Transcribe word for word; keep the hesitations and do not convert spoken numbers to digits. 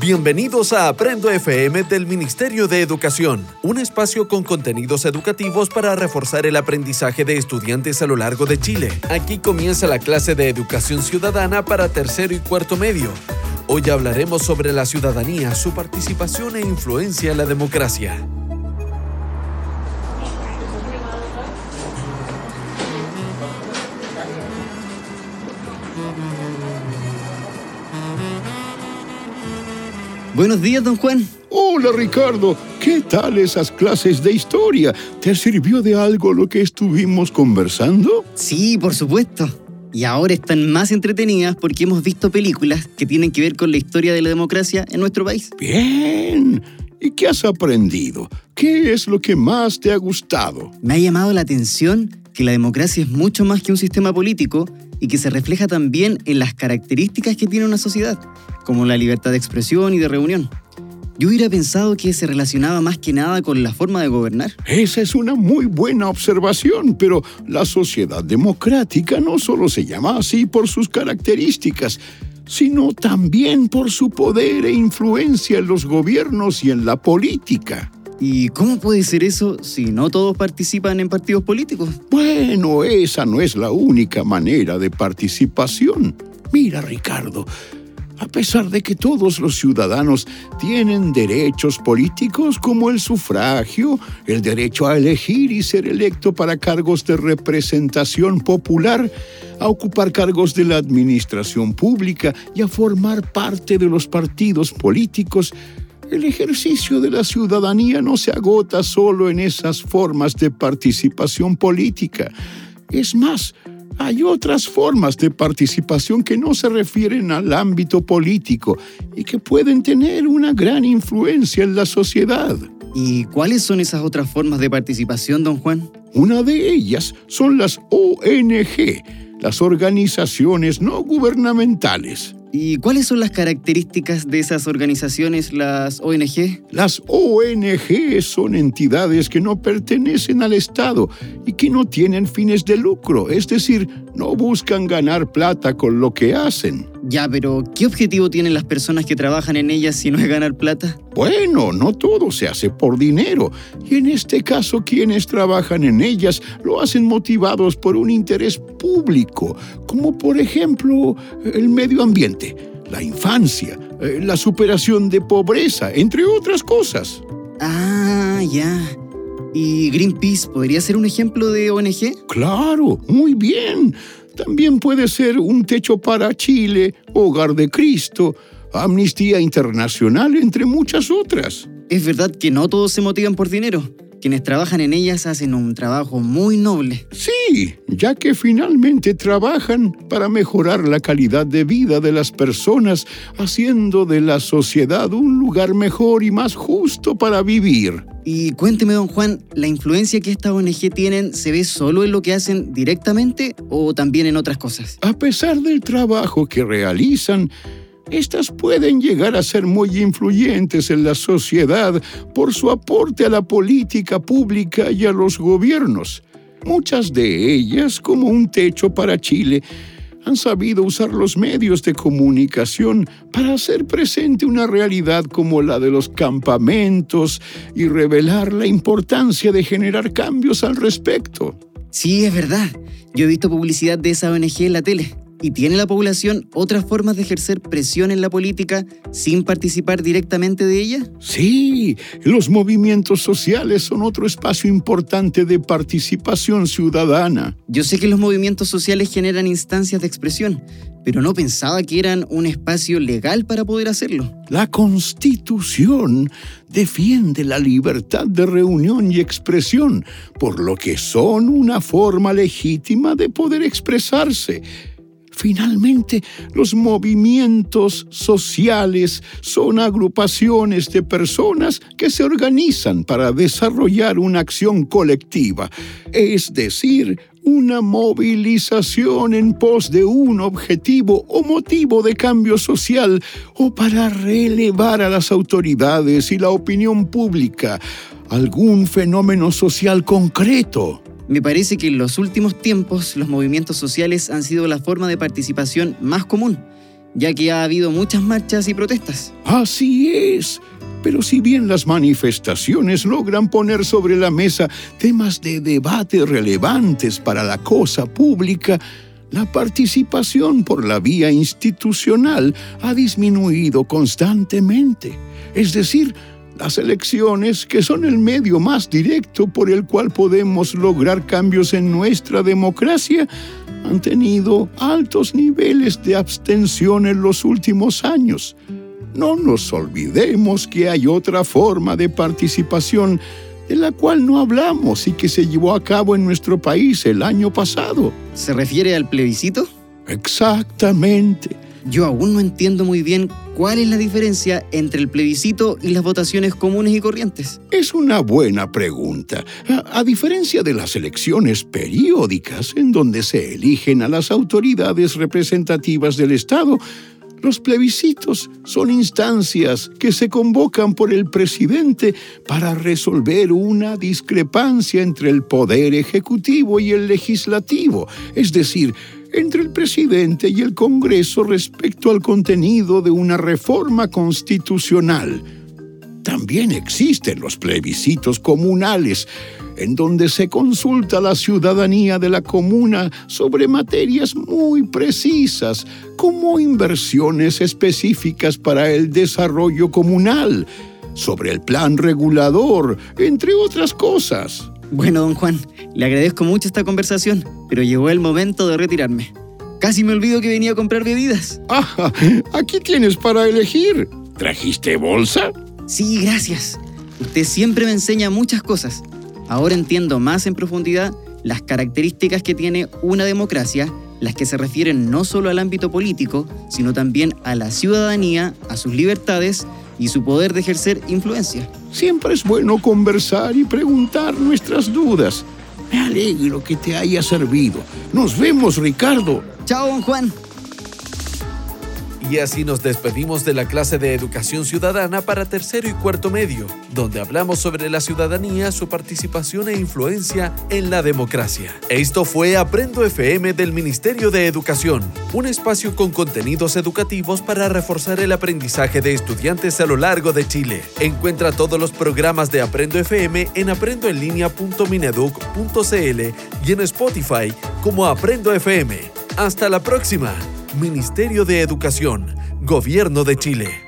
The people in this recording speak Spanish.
Bienvenidos a Aprendo F M del Ministerio de Educación, un espacio con contenidos educativos para reforzar el aprendizaje de estudiantes a lo largo de Chile. Aquí comienza la clase de Educación Ciudadana para tercero y cuarto medio. Hoy hablaremos sobre la ciudadanía, su participación e influencia en la democracia. Buenos días, don Juan. Hola, Ricardo. ¿Qué tal esas clases de historia? ¿Te sirvió de algo lo que estuvimos conversando? Sí, por supuesto. Y ahora están más entretenidas porque hemos visto películas que tienen que ver con la historia de la democracia en nuestro país. Bien. ¿Y qué has aprendido? ¿Qué es lo que más te ha gustado? Me ha llamado la atención que la democracia es mucho más que un sistema político y que se refleja también en las características que tiene una sociedad, como la libertad de expresión y de reunión. Yo hubiera pensado que se relacionaba más que nada con la forma de gobernar. Esa es una muy buena observación, pero la sociedad democrática no solo se llama así por sus características, sino también por su poder e influencia en los gobiernos y en la política. ¿Y cómo puede ser eso si no todos participan en partidos políticos? Bueno, esa no es la única manera de participación. Mira, Ricardo, a pesar de que todos los ciudadanos tienen derechos políticos como el sufragio, el derecho a elegir y ser electo para cargos de representación popular, a ocupar cargos de la administración pública y a formar parte de los partidos políticos, el ejercicio de la ciudadanía no se agota solo en esas formas de participación política. Es más, hay otras formas de participación que no se refieren al ámbito político y que pueden tener una gran influencia en la sociedad. ¿Y cuáles son esas otras formas de participación, don Juan? Una de ellas son las O N G, las organizaciones no gubernamentales. ¿Y cuáles son las características de esas organizaciones, las O N G? Las O N G son entidades que no pertenecen al Estado y que no tienen fines de lucro, es decir, no buscan ganar plata con lo que hacen. Ya, pero ¿qué objetivo tienen las personas que trabajan en ellas si no es ganar plata? Bueno, no todo se hace por dinero, y en este caso quienes trabajan en ellas lo hacen motivados por un interés público, como por ejemplo el medio ambiente, la infancia, la superación de pobreza, entre otras cosas. Ah, ya. ¿Y Greenpeace podría ser un ejemplo de O N G? Claro, muy bien. También puede ser Un Techo para Chile, Hogar de Cristo, Amnistía Internacional, entre muchas otras. Es verdad que no todos se motivan por dinero. Quienes trabajan en ellas hacen un trabajo muy noble. Sí, ya que finalmente trabajan para mejorar la calidad de vida de las personas, haciendo de la sociedad un lugar mejor y más justo para vivir. Y cuénteme, don Juan, ¿la influencia que estas O N G tienen se ve solo en lo que hacen directamente o también en otras cosas? A pesar del trabajo que realizan, estas pueden llegar a ser muy influyentes en la sociedad por su aporte a la política pública y a los gobiernos. Muchas de ellas, como Un Techo para Chile, han sabido usar los medios de comunicación para hacer presente una realidad como la de los campamentos y revelar la importancia de generar cambios al respecto. Sí, es verdad. Yo he visto publicidad de esa O N G en la tele. ¿Y tiene la población otras formas de ejercer presión en la política sin participar directamente de ella? Sí, los movimientos sociales son otro espacio importante de participación ciudadana. Yo sé que los movimientos sociales generan instancias de expresión, pero no pensaba que eran un espacio legal para poder hacerlo. La Constitución defiende la libertad de reunión y expresión, por lo que son una forma legítima de poder expresarse. Finalmente, los movimientos sociales son agrupaciones de personas que se organizan para desarrollar una acción colectiva, es decir, una movilización en pos de un objetivo o motivo de cambio social o para relevar a las autoridades y la opinión pública algún fenómeno social concreto. Me parece que en los últimos tiempos los movimientos sociales han sido la forma de participación más común. ya que ha habido muchas marchas y protestas. Así es. Pero si bien las manifestaciones logran poner sobre la mesa temas de debate relevantes para la cosa pública, la participación por la vía institucional ha disminuido constantemente. Es decir, las elecciones, que son el medio más directo por el cual podemos lograr cambios en nuestra democracia, han tenido altos niveles de abstención en los últimos años. No nos olvidemos que hay otra forma de participación de la cual no hablamos y que se llevó a cabo en nuestro país el año pasado. ¿Se refiere al plebiscito? Exactamente. Yo aún no entiendo muy bien cuál es la diferencia entre el plebiscito y las votaciones comunes y corrientes. Es una buena pregunta. A, a diferencia de las elecciones periódicas, en donde se eligen a las autoridades representativas del Estado, los plebiscitos son instancias que se convocan por el presidente para resolver una discrepancia entre el poder ejecutivo y el legislativo, es decir, entre el presidente y el Congreso respecto al contenido de una reforma constitucional. También existen los plebiscitos comunales, en donde se consulta a la ciudadanía de la comuna sobre materias muy precisas, como inversiones específicas para el desarrollo comunal, sobre el plan regulador, entre otras cosas. Bueno, don Juan, le agradezco mucho esta conversación, pero llegó el momento de retirarme. Casi me olvido que venía a comprar bebidas. Ah, aquí tienes para elegir. ¿Trajiste bolsa? Sí, gracias. Usted siempre me enseña muchas cosas. Ahora entiendo más en profundidad las características que tiene una democracia, las que se refieren no solo al ámbito político, sino también a la ciudadanía, a sus libertades y su poder de ejercer influencia. Siempre es bueno conversar y preguntar nuestras dudas. Me alegro que te haya servido. Nos vemos, Ricardo. Chao, don Juan. Y así nos despedimos de la clase de Educación Ciudadana para tercero y cuarto medio, donde hablamos sobre la ciudadanía, su participación e influencia en la democracia. Esto fue Aprendo F M del Ministerio de Educación, un espacio con contenidos educativos para reforzar el aprendizaje de estudiantes a lo largo de Chile. Encuentra todos los programas de Aprendo F M en aprendo en línea punto mineduc punto c l y en Spotify como Aprendo F M. ¡Hasta la próxima! Ministerio de Educación, Gobierno de Chile.